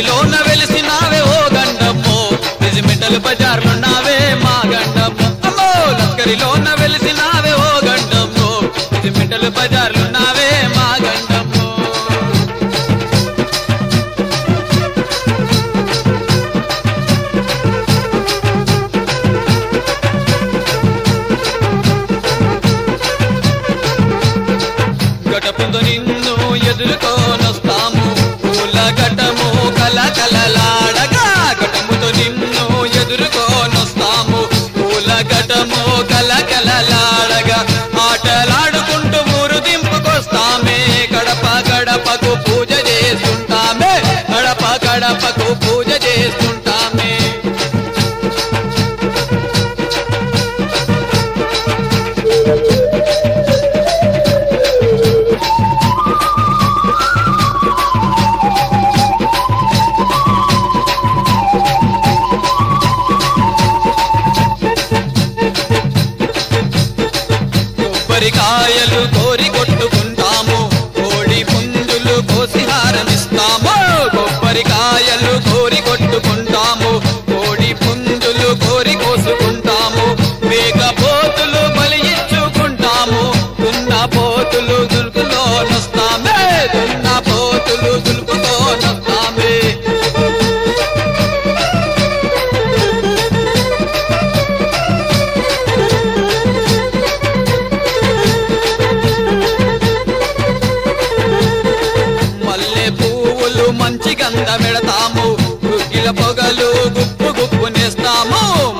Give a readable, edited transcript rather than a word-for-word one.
లస్కరిలోన వెలిసినావే ఓ గండమ్మో regimental బజార్లున్నావే మా గండమ్మో అమ్మో లస్కరిలోన వెలిసినావే ఓ గండమ్మో regimental బజార్లున్నావే మా గండమ్మో గడపంతో నిన్ను ఎదుర్కొనొస్తాము పూల గటము కలకలలాడగా గటముతో నిన్ను ఎదుర్కొనొస్తాము పూల గటము కలకలలాడగా ఆటలాడుకుంటూ ఊరు దింపుకొస్తామే గడప గడపకు పూజ చేస్తుంటామే గడప గడపకు పూజ చేస్తుంటామే కొబ్బరికాయలు కోరి కొట్టుకుంటాము కోడి పుంజులు కోసి హారమిస్తాము కొబ్బరికాయలు కోరి కొట్టుకుంటాము కోడి పుంజులు కోరి కోసుకుంటాము మేకపోతులు బలి ఇచ్చుకుంటాము దున్న పోతులు దులుపుకోనొస్తామే దున్న పోతులు దులుపుకోనొస్తామే మంచి గంధ పెడతాము గుగ్గిల పొగలు గుప్పు గుప్పు నేస్తాము